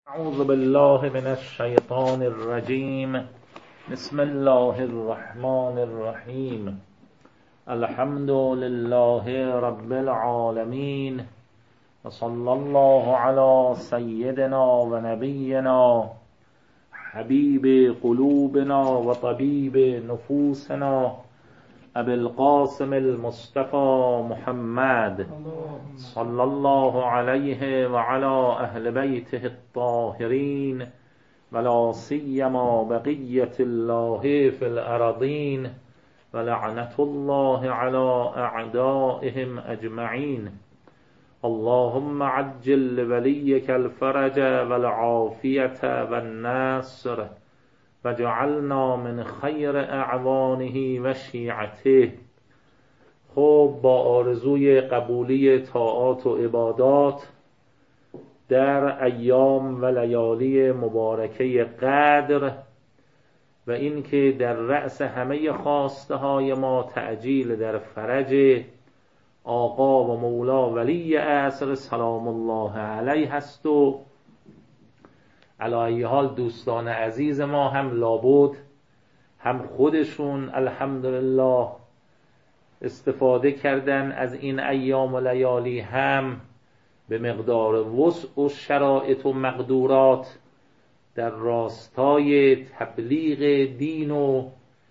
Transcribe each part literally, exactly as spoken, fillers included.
اعوذ بالله من الشیطان الرجیم. بسم الله الرحمن الرحیم. الحمد لله رب العالمین و صلی الله علی سیدنا و نبینا حبیب قلوبنا و طبیب نفوسنا ابی القاسم المصطفى محمد صلی الله علیه و علی اهل بیته الطاهرین و لا سیما بقیة الله فی الارضین و لعنة الله علی اعدائهم اجمعین. اللهم عجل لولیک الفرج والعافیة والنصر وجعلنا من خیر اعوانه و شیعته. خب با آرزوی قبولی طاعات و عبادات در ایام و لیالی مبارکه قدر و اینکه در رأس همه خواسته های ما تعجیل در فرج آقا و مولا ولی عصر سلام الله علیه هست و علی ای حال دوستان عزیز ما هم لابد هم خودشون الحمدلله استفاده کردن از این ایام و لیالی، هم به مقدار وسع و شرایط و مقدورات در راستای تبلیغ دین و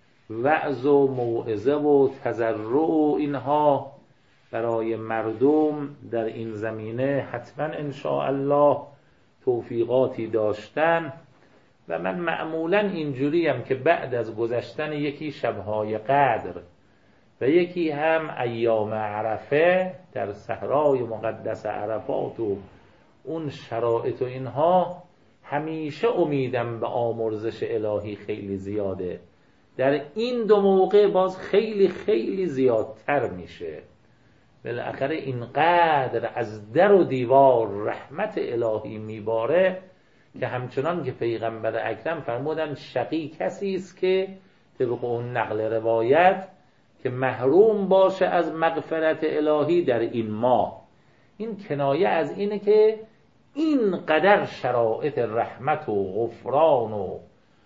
وعظ و موعظه و تضرع و اینها برای مردم در این زمینه حتما انشاءالله توفیقاتی داشتن. و من معمولا اینجوریم که بعد از گذشتن یکی شبهای قدر و یکی هم ایام عرفه در صحرای مقدس عرفات و اون شرایط و اینها، همیشه امیدم به آمرزش الهی خیلی زیاده. در این دو موقع باز خیلی خیلی زیادتر میشه. بالاخره اینقدر از در و دیوار رحمت الهی میباره که همچنان که پیغمبر اکرم فرمودن شقی کسی است که طبق اون نقل روایت که محروم باشه از مغفرت الهی در این ماه. این کنایه از اینه که اینقدر شرایط رحمت و غفران و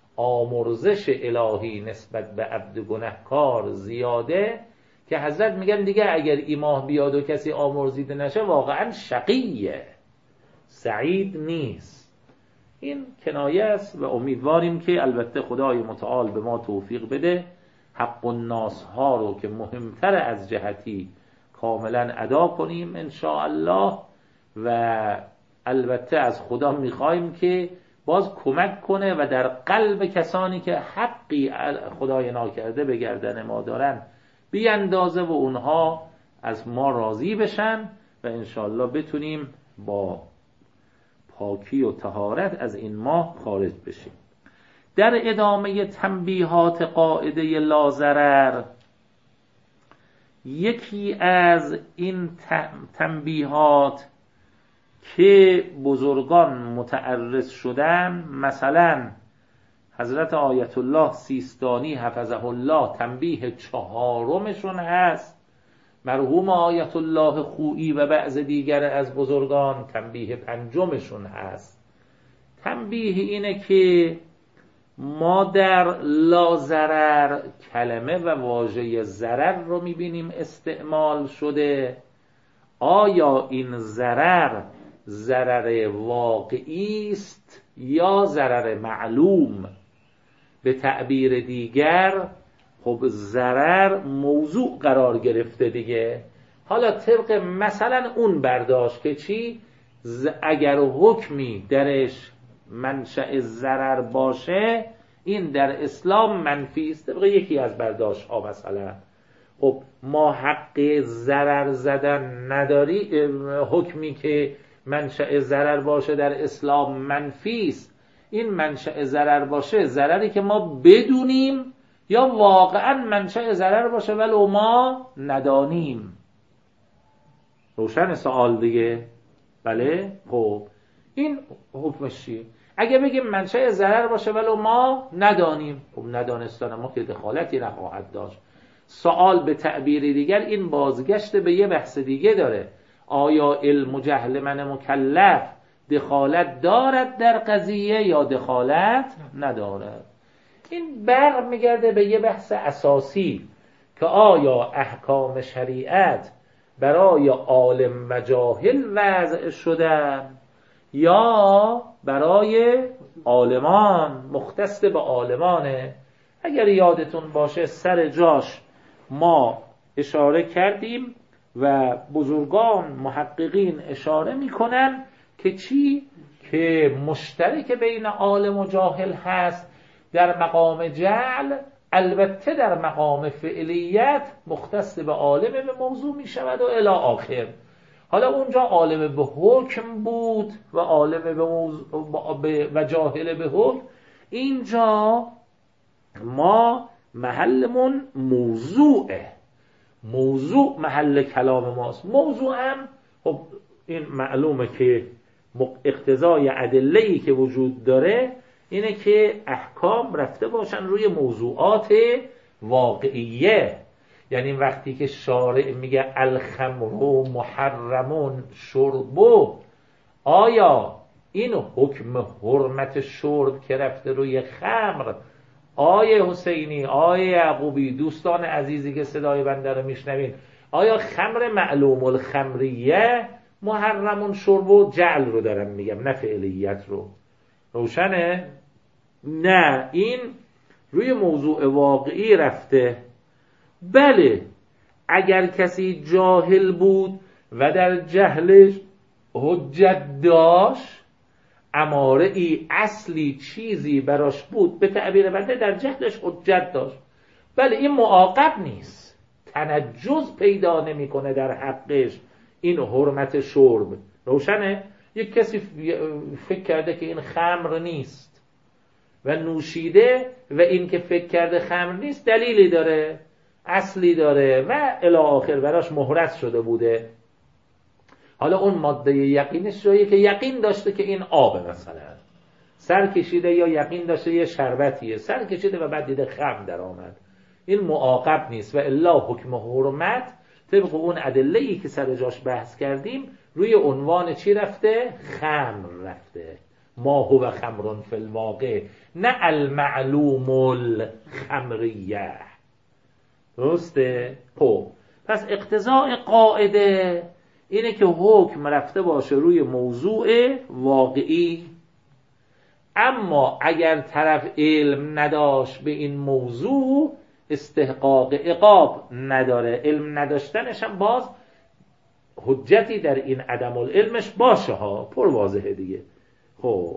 آمرزش الهی نسبت به عبد گنهکار زیاده که حضرت میگن دیگه اگر این ماه بیاد و کسی آمرزیده نشه واقعا شقیه، سعید نیست. این کنایه است و امیدواریم که البته خدای متعال به ما توفیق بده حق الناس ها رو که مهمتر از جهتی کاملا ادا کنیم انشاءالله. و البته از خدا میخوایم که باز کمک کنه و در قلب کسانی که حقی خدای ناکرده به گردن ما دارن بیاندازه و اونها از ما راضی بشن و انشاءالله بتونیم با پاکی و طهارت از این ماه خارج بشیم. در ادامه تنبیهات قاعده لازرر، یکی از این تنبیهات که بزرگان متعرض شدن، مثلا حضرت آیت الله سیستانی حفظه الله تنبیه چهارمشون هست، مرحوم آیت الله خویی و بعض دیگر از بزرگان تنبیه پنجمشون هست. تنبیه اینه که ما در لا ضرر کلمه و واژه ضرر رو میبینیم استعمال شده. آیا این ضرر ضرر واقعی است یا ضرر معلوم؟ به تعبیر دیگر خب ضرر موضوع قرار گرفته دیگه. حالا طبق مثلا اون برداشت که چی؟ اگر حکمی درش منشأ ضرر باشه این در اسلام منفی است. طبق یکی از برداشت ها مثلا خب ما حق ضرر زدن نداری، حکمی که منشأ ضرر باشه در اسلام منفی است. این منشأ ضرر باشه ضرری که ما بدونیم یا واقعا منشأ ضرر باشه ولو ما ندانیم. روشن سوال دیگه؟ بله. خب این حکمش چیه؟ اگه بگیم منشأ ضرر باشه ولو ما ندانیم، خب ندانستن ما که دخالتی نخواهد داشت. سوال به تعبیر دیگر این بازگشت به یه بحث دیگه داره. آیا علم و جهل من مکلف دخالت دارد در قضیه یا دخالت ندارد. این بر میگرده به یه بحث اساسی که آیا احکام شریعت برای عالم و جاهل وضع شده یا برای عالمان، مختص به عالمانه. اگر یادتون باشه سر جاش ما اشاره کردیم و بزرگان محققین اشاره میکنن که چی؟ که مشترک بین عالم و جاهل هست در مقام جعل، البته در مقام فعلیت مختص به عالم به موضوع می شود و الی آخر. حالا اونجا عالم به حکم بود و عالم به موضوع و جاهل به حکم. اینجا ما محلمون موضوعه، موضوع محل کلام ماست. موضوع هم خب این معلومه که اقتضای ادله‌ای که وجود داره اینه که احکام رفته باشن روی موضوعات واقعیه. یعنی وقتی که شارع میگه الخمر محرمون شربو، آیا این حکم حرمت شرب که رفته روی خمر، آیه حسینی، آیه یعقوبی، دوستان عزیزی که صدای بنده رو میشنوین، آیا خمر معلوم الخمریه محرمون شربو جعل رو دارم میگم نه فعلیت رو، روشنه؟ نه، این روی موضوع واقعی رفته. بله اگر کسی جاهل بود و در جهلش حجت داشت، اماره ای اصلی چیزی براش بود، به تعبیر بنده در جهلش حجت داشت، بله این معاقب نیست، تنجز پیدا نمیکنه در حقش این حرمت شرب. روشنه؟ یک کسی فکر کرده که این خمر نیست و نوشیده و این که فکر کرده خمر نیست دلیلی داره، اصلی داره و الی آخر براش مهرس شده بوده. حالا اون ماده یقینش جاییه که یقین داشته که این آب مثلا سر کشیده، یا یقین داشته یه شربتیه سر کشیده و بعد دیده خمر در آمد، این معاقب نیست. و الا حکم حرمت طبق اون ادله‌ای که سر جاش بحث کردیم روی عنوان چی رفته؟ خمر رفته. ما هو خمرون فی الواقع، نه المعلوم الخمریه. درسته؟ خب پس اقتضاء قاعده اینه که حکم رفته باشه روی موضوع واقعی، اما اگر طرف علم نداشت به این موضوع استحقاق عقاب نداره. علم نداشتنش هم باز حجتی در این عدم العلمش باشه ها، پر واضحه دیگه. خب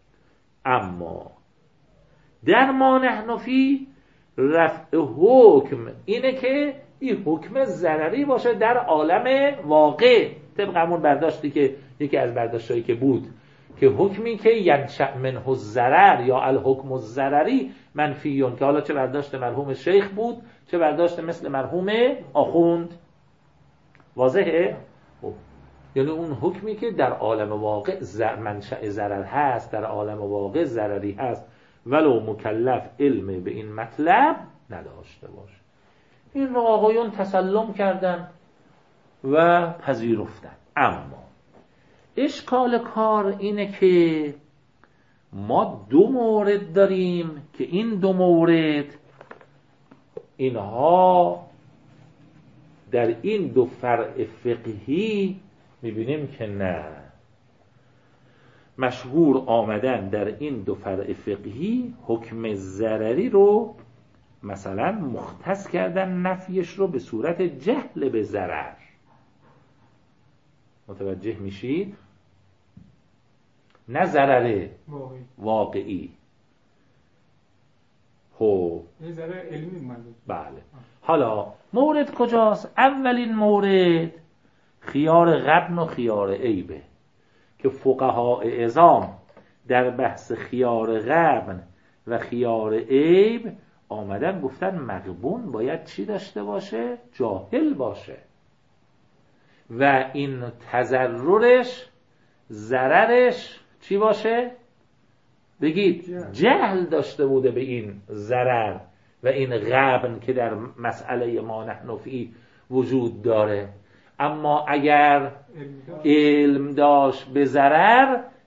اما در ما نحن فی رفع حکم اینه که این حکم ضرری باشه در عالم واقع، طبق همون برداشتی که یکی از برداشتایی که بود که حکمی که ینشأ منه الضرر یا الحکم الضرری منفیون، که حالا چه برداشت مرحوم شیخ بود چه برداشت مثل مرحوم آخوند. واضحه؟ یعنی اون حکمی که در عالم واقع منشأ ضرر هست، در عالم واقع ضرری هست، ولو مکلف علم به این مطلب نداشته باشه. این رو آقایون تسلم کردن و پذیرفتن. اما اشکال کار اینه که ما دو مورد داریم که این دو مورد اینها در این دو فرع فقهی میبینیم که نه، مشهور آمدن در این دو فرع فقهی حکم ضرری رو مثلا مختص کردن، نفیش رو به صورت جهل به ضرر. متوجه میشید؟ نه ضرر واقعی, واقعی. خب یه ضرر علمی منظور. بله. حالا مورد کجاست؟ اولین مورد خیار غبن و خیار عیبه که فقهای عظام در بحث خیار غبن و خیار عیب آمدن گفتن مغبون باید چی داشته باشه؟ جاهل باشه و این تضررش ضررش چی باشه؟ بگید جهل داشته بوده به این ضرر و این غبن که در مسئله ما نحن فی وجود داره. اما اگر علم داشت به ضرر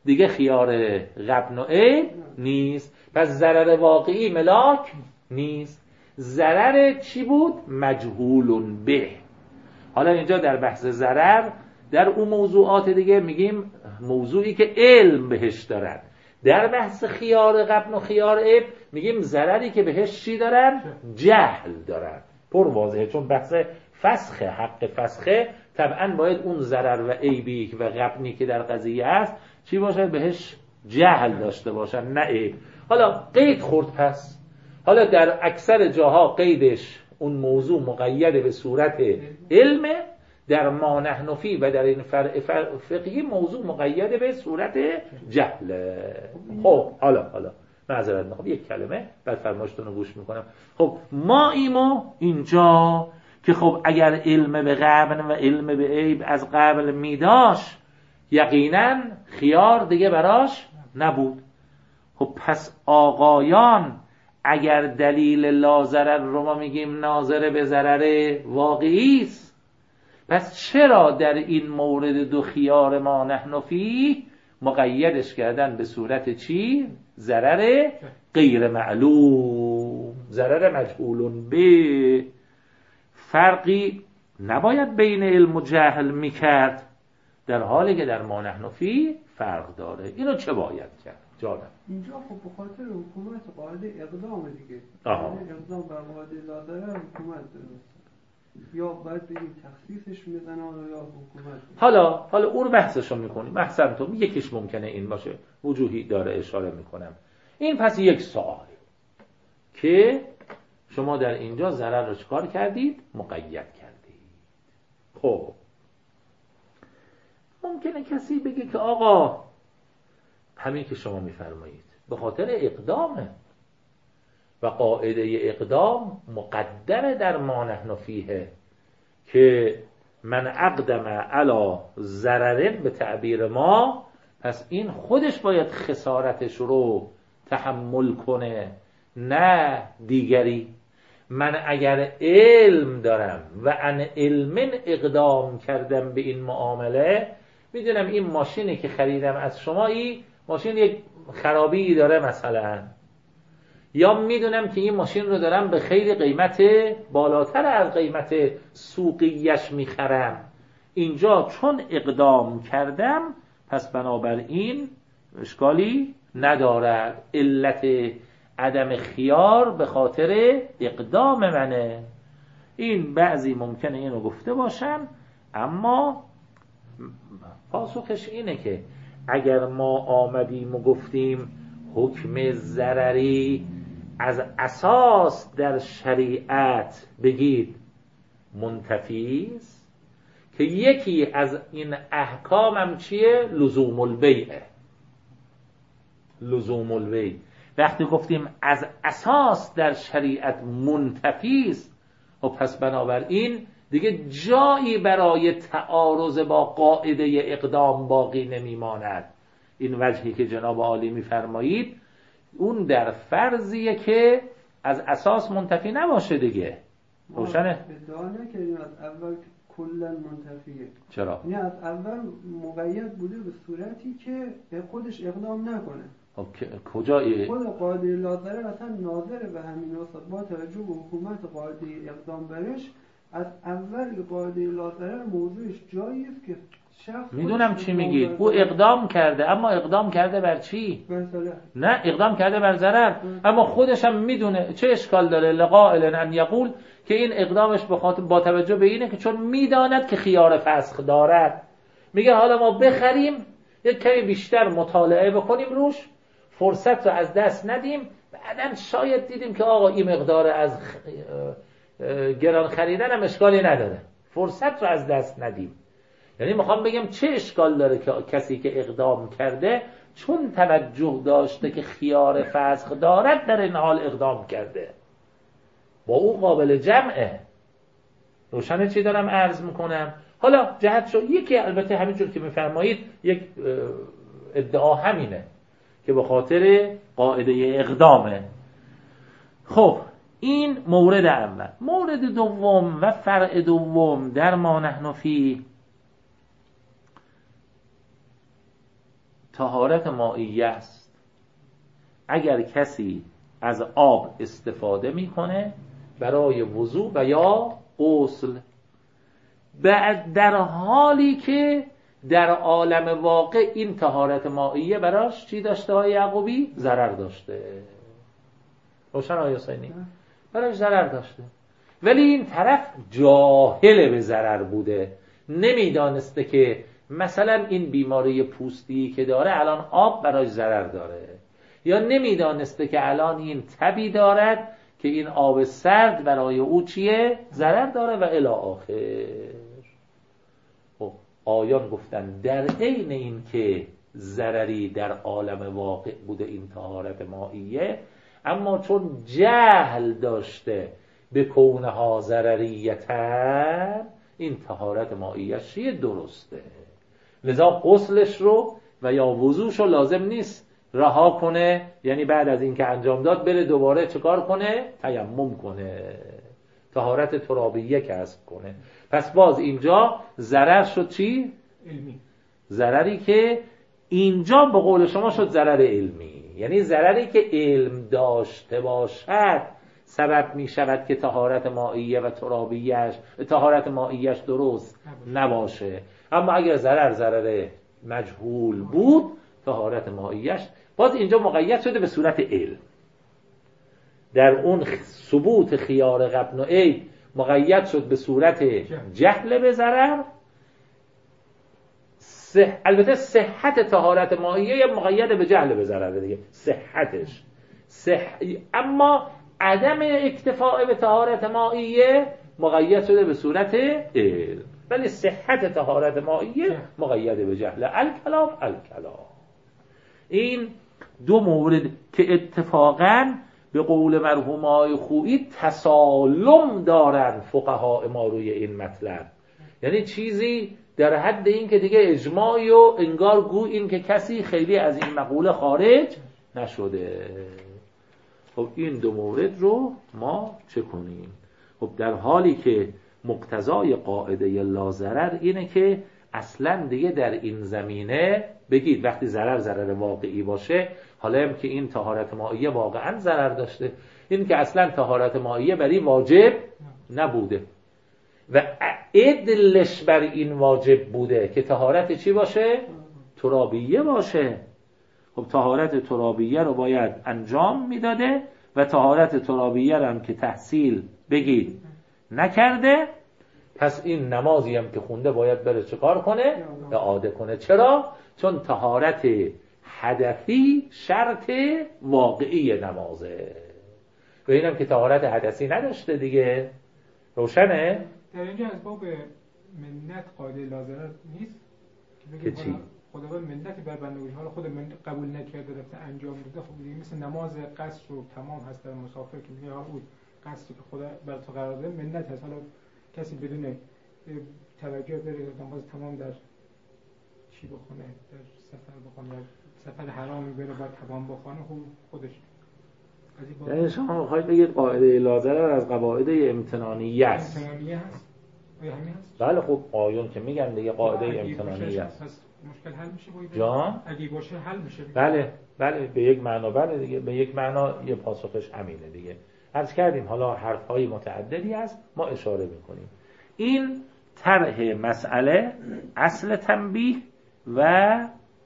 دیگه خیار غبن و عیب نیست. پس ضرر واقعی ملاک نیست. ضرر چی بود؟ مجهول به. حالا اینجا در بحث ضرر در اون موضوعات دیگه میگیم موضوعی که علم بهش دارن. در بحث خیار غبن و خیار عیب میگیم ضرری که بهش چی دارن؟ جهل دارن. پر واضحه، چون بحث فسخه، حق فسخه، طبعا باید اون ضرر و عیبی و غبنی که در قضیه است چی باشه؟ بهش جهل داشته باشن، نه عیب. حالا قید خورد پس. حالا در اکثر جاها قیدش اون موضوع مقید به صورت علمه، در ما نحن فی و در این فرع فقهی موضوع مقید به صورت جهل. خب حالا حالا معذرت میخوام یک کلمه بعد فرمایشتون رو گوش میکنم. خب ما ایمو اینجا که خب اگر علم به غبن و علم به عیب از قبل میداشت یقینا خیار دیگه براش نبود. خب پس آقایان اگر دلیل لا ضرر رو ما میگیم ناظر به ضرر واقعی است، پس چرا در این مورد دو خیار ما نحن فی مقیدش کردن به صورت چی؟ ضرر غیر معلوم، ضرر مجهول به. فرقی نباید بین علم و جهل میکرد در حالی که در ما نحن فی فرق داره. اینو چه باید کرد؟ جانم اینجا خب به خاطر حکومت قاعده اقدام دیگه. آها. اقدام بر قاعده لا ضرر حکومت داره. یا باید بگیم تخصیصش میزنه یا حکومت. حالا حالا اون بحثشو میکنیم. احسنتم. یکیش ممکنه این باشه، وجوهی داره اشاره میکنم. این پس یک سوال که شما در اینجا ضرر رو چکار کردید؟ مقید کردید. خب ممکنه کسی بگه که آقا همین که شما میفرمایید به خاطر اقدامه و قاعده اقدام مقدمه در ما نحن فیه که من اقدم علی ضرر به تعبیر ما، پس این خودش باید خسارتش رو تحمل کنه نه دیگری. من اگر علم دارم و ان علم اقدام کردم به این معامله، میدونم این ماشینی که خریدم از شما این ماشین یک خرابی داره مثلا، یا میدونم که این ماشین رو دارم به خیلی قیمت بالاتر از قیمت سوقیش میخرم، اینجا چون اقدام کردم پس بنابراین اشکالی ندارد. علت عدم خیار به خاطر اقدام منه. این بعضی ممکنه اینو گفته باشن، اما پاسخش اینه که اگر ما آمدیم و گفتیم حکم ضرری از اساس در شریعت بگید منتفی است، که یکی از این احکام هم چیه؟ لزوم البیعه. لزوم البیع وقتی گفتیم از اساس در شریعت منتفی است، و پس بنابراین دیگه جایی برای تعارض با قاعده اقدام باقی نمیماند. این وجهی که جناب عالی میفرمایید اون در فرضیه که از اساس منتفی نباشه دیگه. روشنه؟ ادعا که این از اول کلا منتفیه. چرا؟ این از اول مقید بوده به صورتی که خودش اقدام نکنه. خب کجا ای؟ خود قاعده لا ضرر اصلا ناظر به همین واسه با توجه به حکومت قاعده اقدام برش از اول قاعده لا ضرر موضوعش جایی است که شخص میدونم چی میگید. او اقدام کرده، اما اقدام کرده بر چی؟ مثلا نه اقدام کرده بر ضرر، اما خودش هم میدونه. چه اشکال داره لقائل ان یقول که این اقدامش به خاطر با توجه به اینه که چون میداند که خیار فسخ دارد، میگه حالا ما بخریم یک کمی بیشتر مطالعه بکنیم روش، فرصت رو از دست ندیم، بعدن شاید دیدیم که آقا این مقدار از گران خریدن هم اشکالی نداره، فرصت رو از دست ندیم. یعنی میخوام بگم چه اشکال داره که کسی که اقدام کرده چون توجه داشته که خیار فسخ دارد در این حال اقدام کرده، با او قابل جمعه. روشنه چی دارم عرض میکنم؟ حالا جهت شو یکی، البته همینجور که میفرمایید یک ادعا همینه که به خاطر قاعده اقدامه. خب این مورد اول. مورد دوم و فرع دوم در ما نحن فی طهارت مائیه است. اگر کسی از آب استفاده میکنه برای وضو و یا غسل، بعد در حالی که در عالم واقع این طهارت مائیه براش چی داشته های یعقوبی؟ ضرر داشته. روشن آقای حسینی؟ براش ضرر داشته، ولی این طرف جاهل به ضرر بوده، نمیدانسته که مثلا این بیماری پوستی که داره الان آب براش ضرر داره، یا نمیدانسته که الان این تبی دارد که این آب سرد برای او چیه؟ ضرر داره و الی آخر. خب آیان گفتن در عین این که ضرری در عالم واقع بوده این طهارت مائیه، اما چون جهل داشته به کونها ضرریتن، این طهارت مائیه چیه؟ درسته. لذا غسلش رو و یا وضوش رو لازم نیست رها کنه، یعنی بعد از این که انجام داد بره دوباره چکار کنه؟ تیمم کنه، طهارت ترابیه کسب کنه. پس باز اینجا ضرر شد چی؟ علمی. ضرری که اینجا به قول شما شد ضرر علمی، یعنی ضرری که علم داشته باشد سبب می شود که طهارت مائیه و ترابیهش طهارت مائیهش درست نباشه. اما اگر ضرر ضرر مجهول بود، طهارت مائیهش باز اینجا مقید شده به صورت علم. در اون ثبوت خیار غبن و عیب مقید شد به صورت جهل به ضرر. صح... البته صحت طهارت مائیه مقید به جهل به ضرر دیگه، صحتش صح... اما عدم اکتفاء به طهارت مائیه مقید شده به صورت علم، ولی صحت طهارت مائیه مقید به جهل. الکلام الکلام. این دو مورد که اتفاقاً به قول مرحوم آقای خویی تسالم دارن فقها ما روی این مطلب، یعنی چیزی در حد این که دیگه اجماعی و انگار گو این که کسی خیلی از این مقوله خارج نشده. خب این دو مورد رو ما چه کنیم؟ خب در حالی که مقتضای قاعده لا ضرر اینه که اصلا دیگه در این زمینه بگید وقتی ضرر ضرر واقعی باشه، حالا هم که این طهارت مائیه واقعا ضرر داشته، این که اصلا طهارت مائیه بر این واجب نبوده و عدلش بر این واجب بوده که طهارت چی باشه؟ ترابیه باشه. خب طهارت ترابیه رو باید انجام میداده و طهارت ترابیه رو هم که تحصیل بگید نکرده، پس این نمازی هم که خونده باید بره چه کار کنه؟ اعاده کنه. چرا؟ چون طهارت حدثی شرط واقعی نمازه و اینم که طهارت حدثی نداشته دیگه. روشنه؟ در اینجا از باب منت قاعده لازمه نیست که چی؟ خداوند منتی بر بندگیش حالا خود من قبول نکرده رفته انجام داده. خب دیگه مثل نماز قصر رو تمام هست در مسافر که میگه بود قصری که خدا بر تو قرار داده منت هست. حالا کسی بدون توجه بره نماز تمام در چی بخونه، در سفر بخونه، سفر حرامی بره بعد تمام بخونه، خب خودش. یعنی شما میخواید بگید قاعده لازمه از قواعد امتنانیه است. امتنانیه هست. آیا همین هست؟ بله خب آیون که میگن دیگه قاعده امتنانیه است. مشکل حل میشه باید؟ جان؟ اگه باشه حل میشه. بله بله به یک معنا بله دیگه، به یک معنا یه پاسخش همینه دیگه. عرض کردیم حالا حرفهای متعددی هست ما اشاره میکنیم. این طرح مسئله اصل تنبیه و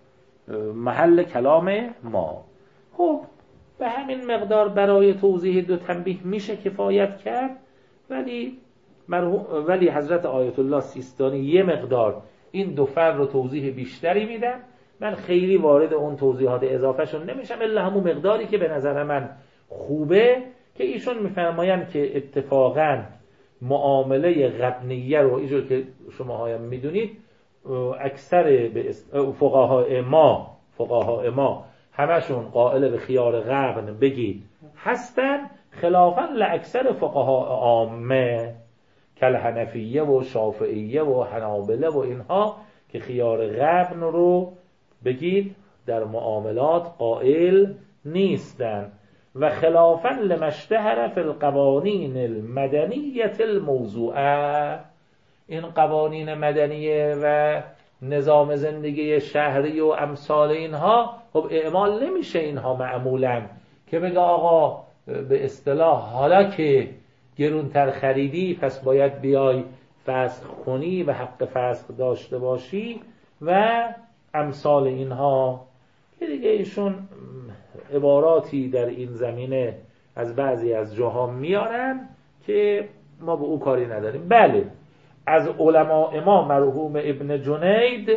محل کلام ما. خب به همین مقدار برای توضیح دو تنبیه میشه کفایت کرد، ولی ولی حضرت آیت الله سیستانی یه مقدار این دو فر رو توضیح بیشتری میدن. من خیلی وارد اون توضیحات اضافه شون نمیشم الا همون مقداری که به نظر من خوبه که ایشون میفرمایند که اتفاقاً معامله غبنیه رو اینجور که شما هایم میدونید اکثر به فقهای ما فقهای ما همشون قائل به خیار غبن بگید هستن، خلافاً لاکثر فقها عامه کل حنفیه و شافعیه و حنابله و اینها که خیار غبن رو بگید در معاملات قائل نیستن و خلافاً لمشتهر فی القوانین المدنیه الموضوعه. این قوانین مدنیه و نظام زندگی شهری و امثال اینها خب اعمال نمیشه اینها معمولا که بگه آقا به اصطلاح حالا که گرونتر خریدی پس باید بیای فسخ کنی و حق فسخ داشته باشی و امثال اینها که دیگه ایشون عباراتی در این زمینه از بعضی از جاها میارن که ما به او کاری نداریم. بله از علماء ما مرحوم ابن جنید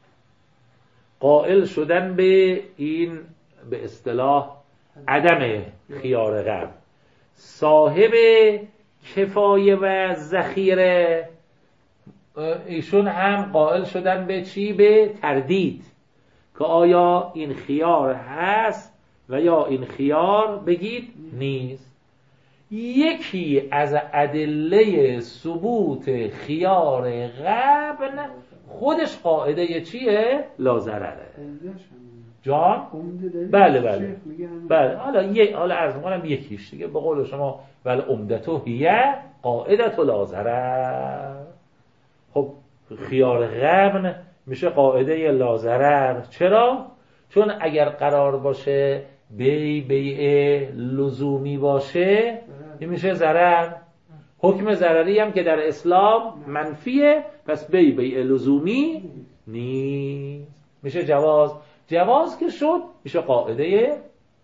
قائل شدن به این به اصطلاح عدم خیار غبن. صاحب کفایه و ذخیره ایشون هم قائل شدن به چی؟ به تردید که آیا این خیار هست و یا این خیار بگید نیست. یکی از ادله ثبوت خیار غبن خودش قاعده چیه؟ لا ضرره. جان؟ بله بله بله حالا یک حالا عرض می‌کنم یکیش دیگه به قول شما ول عمدته هیه قاعده لا ضرر. خب خیار غبن میشه قاعده لا ضرر. چرا؟ چون اگر قرار باشه بی بیع لزومی باشه این میشه ضرر. حکم ضرری هم که در اسلام منفیه پس بی بیع لزومی نیست، میشه جواز. جواز که شد میشه قاعده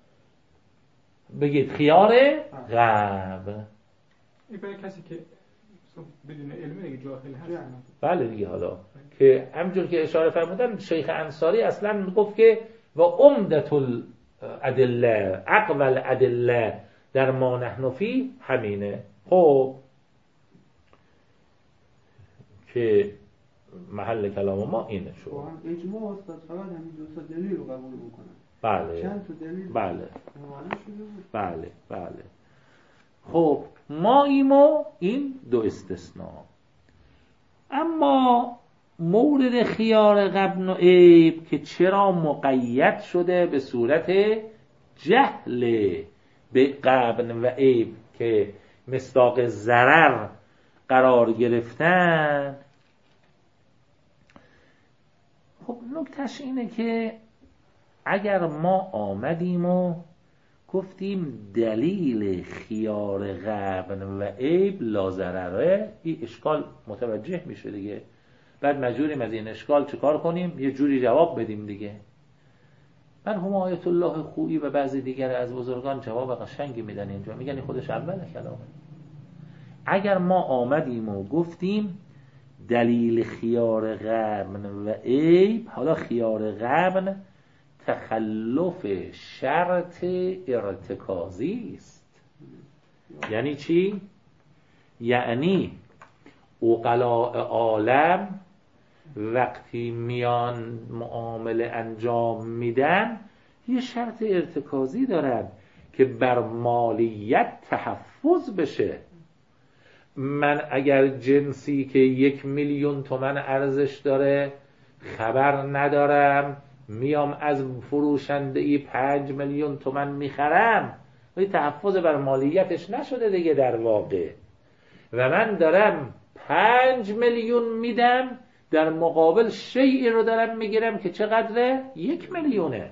بگید خیار غبن. این برای کسی که بدون علم دیگه جاهل هست. بله دیگه حالا که همونجور که اشاره فرمودن شیخ انصاری اصلا میگفت که و عمدت الادله اقوى الادله در ما نحن فی همینه. خب که محل کلام ما اینه شد. اجماع استاد فقط همین دو تا دلیل رو قبول میکنن. بله چند تا دلیل بله بله بله. خب ما ایمو این دو استثناء. اما مورد خیار غبن و عیب که چرا مقید شده به صورت جهل به غبن و عیب که مصداق ضرر قرار گرفتن، خب نکتهش اینه که اگر ما آمدیم و گفتیم دلیل خیار غبن و عیب لا ضرره، این اشکال متوجه میشه دیگه. بعد مجبوریم از این اشکال چیکار کنیم؟ یه جوری جواب بدیم دیگه. مرحوم آیت الله خویی و بعضی دیگر از بزرگان جواب قشنگی میدن اینجا، میگن خودش اول کلامه. اگر ما آمدیم و گفتیم دلیل خیار غبن و عیب، حالا خیار غبن تخلف شرط ارتکازی است. یعنی چی؟ یعنی عقلاء عالم وقتی میان معامله انجام میدن یه شرط ارتکازی دارن که بر مالیت تحفظ بشه. من اگر جنسی که یک میلیون تومن ارزش داره خبر ندارم، میام از فروشنده ای پنج میلیون تومن میخرم، ولی تحفظ بر مالیتش نشده دیگه در واقع، و من دارم پنج میلیون میدم در مقابل شیئی رو دارم میگیرم که چقدره؟ یک میلیونه.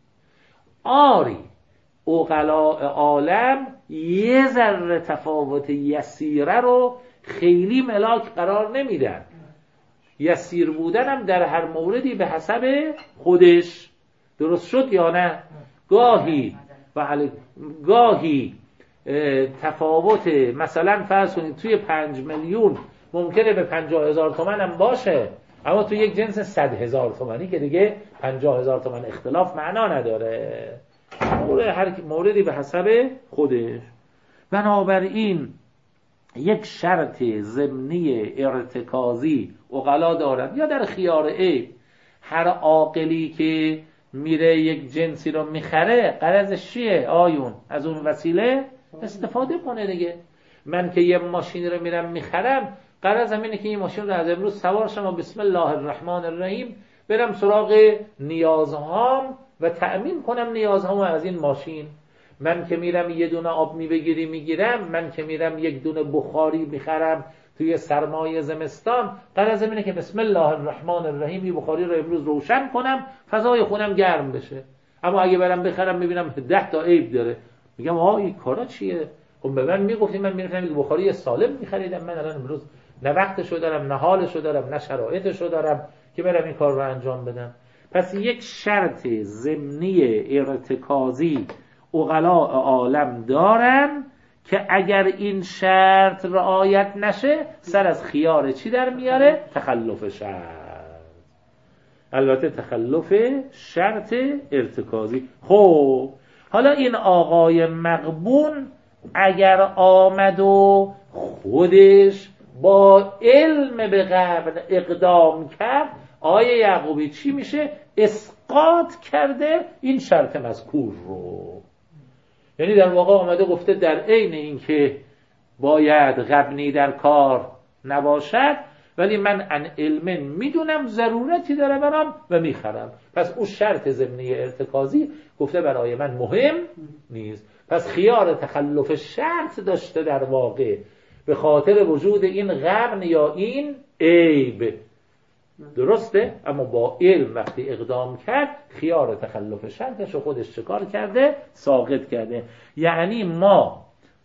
آری عقلاء عالم یه ذره تفاوت یسیره رو خیلی ملاک قرار نمیدن. یسیر بودنم در هر موردی به حسب خودش. درست شد یا نه؟ گاهی بله گاهی تفاوت مثلا فرض کنید توی پنج میلیون ممکنه به پنجاه هزار تومن هم باشه، اما توی یک جنس صد هزار تومنی که دیگه پنجاه هزار تومن اختلاف معنا نداره. هر موردی به حسب خودش. بنابراین یک شرط ضمنی ارتکازی عقلا دارد. یا در خیار عیب هر عاقلی که میره یک جنسی رو میخره غرضش چیه؟ آیون از اون وسیله استفاده کنه دیگه. من که یه ماشین رو میرم میخرم غرضم اینه که این ماشین رو از امروز سوار شم و بسم الله الرحمن الرحیم برم سراغ نیازهام و تأمین کنم نیازهامو از این ماشین. من که میرم یه دونه آب میبگیری میگیرم، من که میرم یک دونه بخاری میخرم توی سرمای زمستان غرض اینه که بسم الله الرحمن الرحیم این بخاری رو امروز روشن کنم فضای خونم گرم بشه. اما اگه برم بخرم میبینم ده تا عیب داره، میگم آها این کارا چیه؟ خب به من میگفتی من میرفتم یک بخاری سالم میخریدم، من الان امروز نه وقتشو دارم نه حالشو دارم نه شرایطشو دارم که برم این کار رو انجام بدم. پس یک شرط ضمنی ارتکازی عقلاء عالم دارن که اگر این شرط رعایت نشه سر از خیار چی در میاره؟ تخلف شرط. البته تخلف شرط ارتکازی. خب حالا این آقای مغبون اگر آمد و خودش با علم به قبل اقدام کرد، آیه یعقوبی چی میشه؟ اسقاط کرده این شرط مذکور رو. یعنی در واقع آمده گفته در عین این که باید غبنی در کار نباشد ولی من ان علم میدونم ضرورتی داره برام و میخرم، پس اون شرط ضمنی ارتکازی گفته برای من مهم نیست. پس خیار تخلف شرط داشته در واقع به خاطر وجود این غبن یا این عیب، درسته؟ اما با علم وقتی اقدام کرد خیار تخلف شرطش رو خودش چکار کرده؟ ساقط کرده. یعنی ما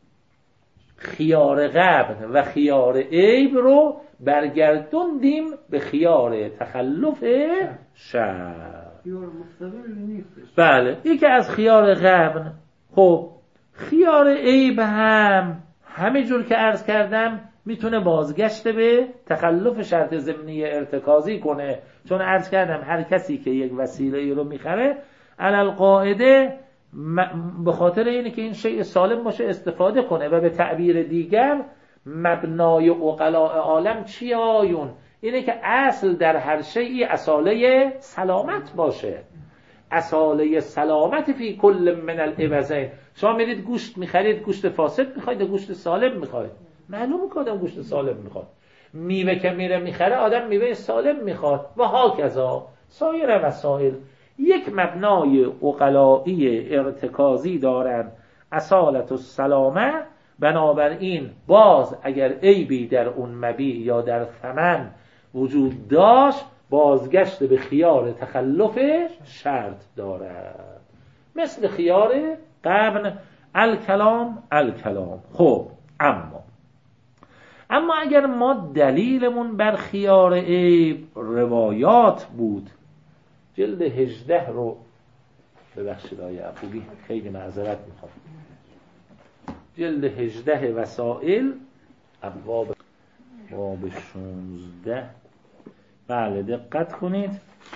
خیار غبن و خیار عیب رو برگردوندیم به خیار تخلف شرط. بله، یکی از خیار غبن. خب خیار عیب هم همه جور که عرض کردم میتونه بازگشت به تخلف شرط ضمنی ارتکازی کنه، چون عرض کردم هر کسی که یک وسیله رو میخره علل قاعده به خاطر اینه که این شیء سالم باشه استفاده کنه و به تعبیر دیگر مبنای عقلاء عالم چی آیون؟ اینه که اصل در هر شیئی اصاله سلامت باشه. اصاله سلامت فی کل من العوضین. شما میرید گوشت میخرید، گوشت فاسد میخواید یا گوشت سالم میخواید؟ معلومه که آدم گوشت سالم میخواد. میوه که میره میخره آدم میوه سالم میخواد و هاکذا سایر مسائل. یک مبنای عقلایی ارتکازی دارن اصالت السلامه، بنابراین باز اگر عیبی در اون مبیع یا در ثمن وجود داشت بازگشت به خیار تخلف شرط دارد، مثل خیار غبن. الکلام الکلام. خب اما اما اگر ما دلیلمون بر خیار عیب روایات بود، جلد هجده رو ببخشید آیه یعقوبی خیلی معذرت میخوام، جلد هجده وسائل ابواب باب شانزده. بله دقت کنید،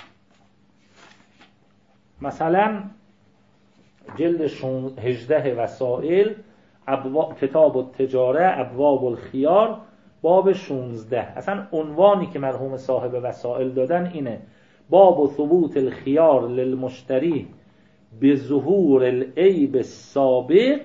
مثلا جلد هجده وسائل ابواب کتاب التجاره ابواب الخیار باب شانزده. اصلا عنوانی که مرحوم صاحب وسائل دادن اینه: باب ثبوت الخیار للمشتری به ظهور العیب السابق.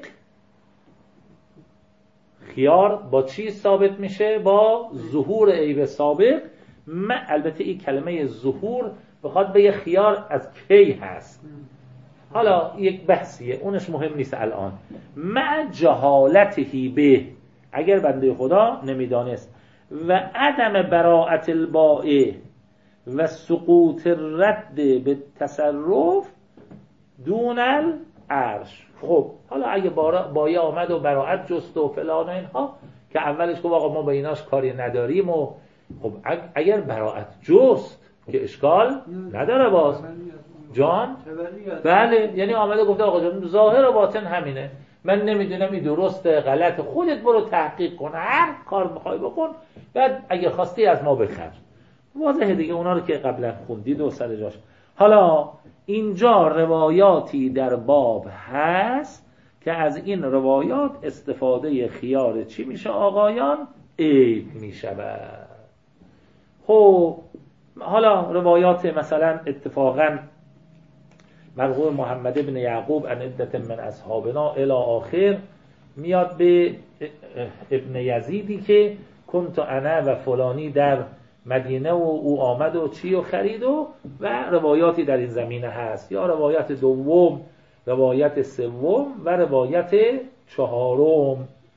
خیار با چی ثابت میشه؟ با ظهور عیب سابق. ما البته این کلمه ظهور بخواد بگه خیار از کی هست، حالا یک بحثیه اونش مهم نیست الان. مع جهالته به، اگر بنده خدا نمیدانست، و عدم براءت البائع و سقوط الرد به تصرف دون العرش. خب حالا اگه بایع آمد و براءت جست و فلان و اینها که اولش گفت آقا ما با ایناش کاری نداریم و خب اگر براءت جست که اشکال نداره باز جان. بله یعنی آمده گفته آقا جان ظاهر و باطن همینه، من نمیدونم این درسته غلط، خودت برو تحقیق کن، هر کار میخوای بکن، بعد اگه خواستی از ما بخر. واضحه دیگه اونا رو که قبلا خوندید و سر جاش. حالا اینجا روایاتی در باب هست که از این روایات استفاده خیار چی میشه آقایان؟ عیب میشود. خب حالا روایات مثلا اتفاقا مرحوم محمد ابن یعقوب عن عدة من اصحابنا الی آخر میاد به ابن یزیدی که کنت انا و فلانی در مدینه و او آمد و چی و خرید و و روایاتی در این زمینه هست، یا روایت دوم، روایت سوم و روایت چهارم.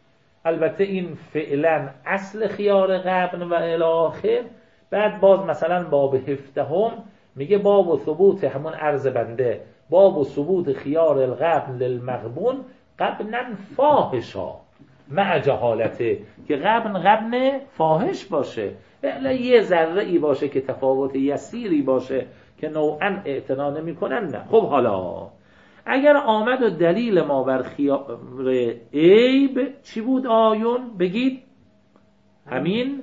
البته این فعلا اصل خیار غبن و الی آخر. بعد باز مثلا باب هفدهم میگه باب و ثبوت، همون عرض بنده، باب و ثبوت خیار الغبن للمغبون غبنا فاحشا مع جهالته، که غبن غبن فاحش باشه، یه ذره ای باشه که تفاوت یسیری باشه که نوعا اعتنا نمی کنن. نه. خب حالا اگر آمد و دلیل ما بر خیار عیب چی بود آیون؟ بگید همین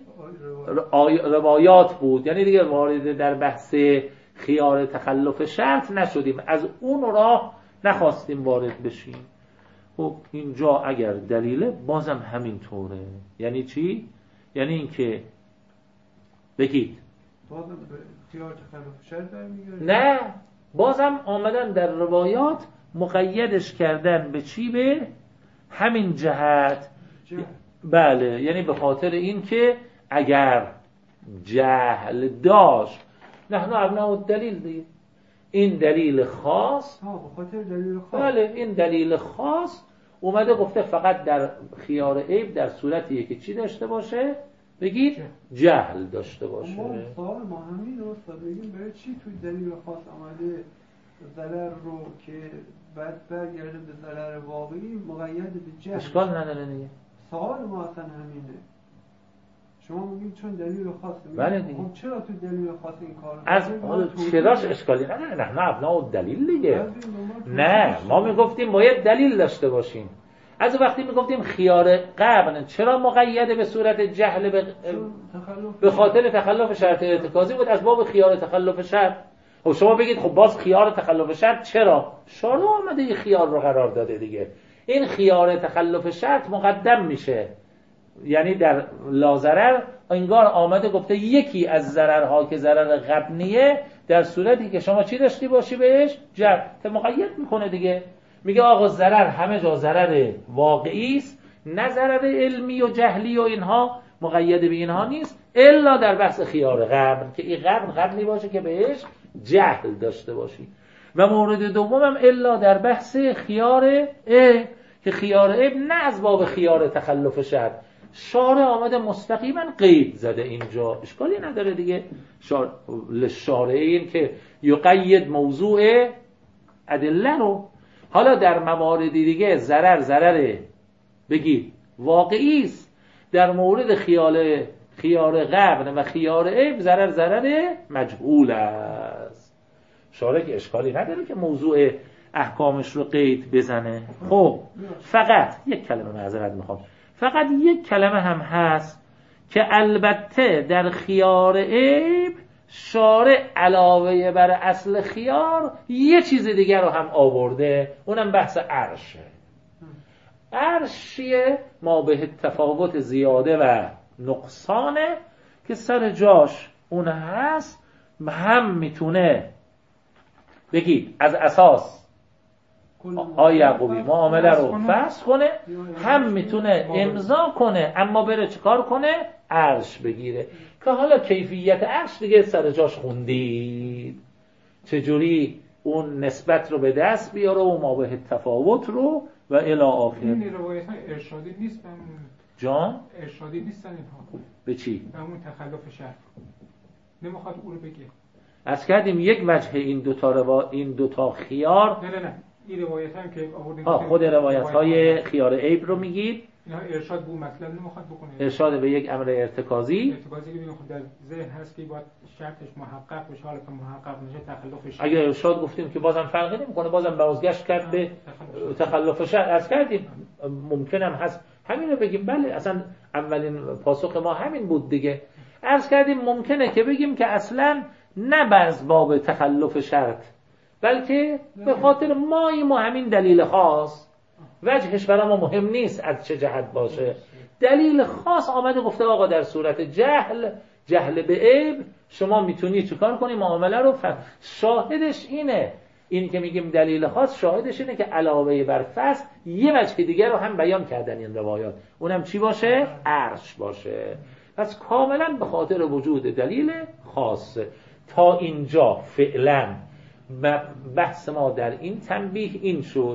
روایات بود، یعنی دیگه وارد در بحث خیار تخلف شرط نشدیم، از اون راه نخواستیم وارد بشیم. خب اینجا اگر دلیله بازم همین طوره. یعنی چی؟ یعنی اینکه بگید بازم به خیار تخلف شرط برمیگرده؟ نه، بازم آمدن در روایات مقیدش کردن به چی؟ به همین جهت. جهل. بله، یعنی به خاطر این که اگر جهل داشت، نحن ابناء الدلیل دید، این دلیل خاص، ها به خاطر دلیل خاص، بله این دلیل خاص اومده گفته فقط در خیار عیب در صورتیه که چی داشته باشه؟ بگید جهل داشته باشه. ما سوال ما همین استاد بگیم برای چی توی دلیل خاص آمده ضرر رو که بعد برگرده به ضرر واقعی مقید به جهل؟ اشکال نداره دیگه. سوال ما اصلا همینه. شما میگید چون دلیل خاصه. بله دیگه. خب چرا تو دلیل خاص این کار از حالا چراش اشکالی نداره؟ نه نه ابناء الدلیل دیگه. نه، ما میگفتیم باید دلیل داشته باشیم. از وقتی میگفتیم خیار غبن چرا مقیده به صورت جهل؟ به, به خاطر تخلف شرط ارتکازی بود، از باب خیار تخلف شرط. و شما بگید خب باز خیار تخلف شرط چرا؟ شارع آمده این خیار رو قرار داده دیگه. این خیار تخلف شرط مقدم میشه، یعنی در لازرر انگار آمده گفته یکی از ضررها که ضرر غبنیه در صورتی که شما چی داشتی باشی بهش؟ جهل. مقید میکنه دیگه، میگه آقا ضرر همه جا ضرر واقعی است، نه ضرر علمی و جهلی و اینها مقید به اینها نیست، الا در بحث خیار غبن که این غبن غبنی باشه که بهش جهل داشته باشی. و مورد دومم الا در بحث خیار عیب که خیار عیب نه از باب خیار تخلف شرط. شارع آمده مستقیما قید زده اینجا، اشکالی نداره دیگه. شارع للشارعین که یقید موضوع ادله رو. حالا در موارد دیگه ضرر ضرر بگید واقعی است، در مورد خیال خیار غبن و خیار عیب ضرر ضرر مجهول است. شارع که اشکالی نداره که موضوع احکامش رو قید بزنه. خب فقط یک کلمه معذرت میخوام، فقط یک کلمه هم هست که البته در خیار عیب شارع علاوه بر اصل خیار یه چیز دیگر رو هم آورده، اونم بحث عرشه. عرشیه ما به تفاوت زیاده و نقصانه که سر جاش اون هست، هم میتونه بگید از اساس آی یعقوبی معامله رو فسخ کنه، هم میتونه امضا کنه اما بره چیکار کنه؟ عرش بگیره. که حالا کیفیت عرش دیگه سر جاش خوندید، چجوری اون نسبت رو به دست بیاره و ما به تفاوت رو و الی آخر. این روایت ها ارشادی نیست بهمون جان؟ ارشادی نیستن اینها. به چی؟ بهمون تخلف شرط نمیخواد او رو بگه. از کردیم یک وجه این دوتا روا... این دوتا خیار. نه نه نه این روایت هم که آوردیم خود روایت های خیار عیب رو میگید؟ اینا ارشاد به مطلب نمیخواد بکنه، ارشاد به یک امر ارتکازی. ارتکازی که خود در ذهن هست که باید شرطش محقق بشه، حالا که محقق نشه تخلف شرط. اگر ارشاد گفتیم که بازم فرقی نمیکنه، بازم بازگشت کرد به تخلف شرط. از کردیم ممکنم هست همین رو بگیم، بله اصلا اولین پاسخ ما همین بود دیگه. عرض کردیم ممکنه که بگیم که اصلا نه باز باب تخلف شرط، بلکه به خاطر ماییم و همین دلیل خاص، وجهش برای ما مهم نیست از چه جهت باشه، دلیل خاص آمده گفته آقا در صورت جهل جهل به عیب شما میتونی چیکار کنی؟ معامله رو ف... شاهدش اینه، این که میگیم دلیل خاص شاهدش اینه که علاوه بر فصل یه وجه دیگر رو هم بیان کردن این روایات، اونم چی باشه؟ عرش باشه. پس کاملا به خاطر وجود دلیل خاصه. تا اینجا فعلا بحث ما در این تنبیه این شد که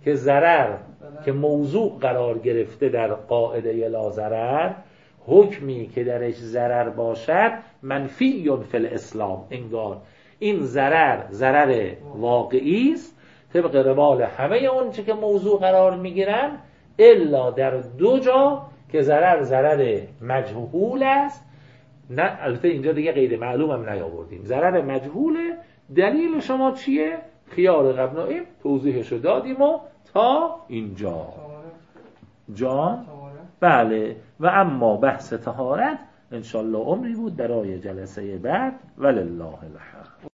که ضرر که موضوع قرار گرفته در قاعده لا ضرر، حکمی که درش ضرر باشد منفی فی الاسلام، انگار این ضرر ضرر واقعی است طبق روال همه اون چه که موضوع قرار میگیرن، الا در دو جا که ضرر ضرر مجهول است. نه البته اینجا دیگه غیر معلوم هم نیاوردیم، ضرر مجهوله. دلیل شما چیه؟ خیار قبنائیم توضیحشو دادیم و تا اینجا جان. بله. و اما بحث طهارت انشالله عمری بود برای جلسه بعد. ولله الحمد.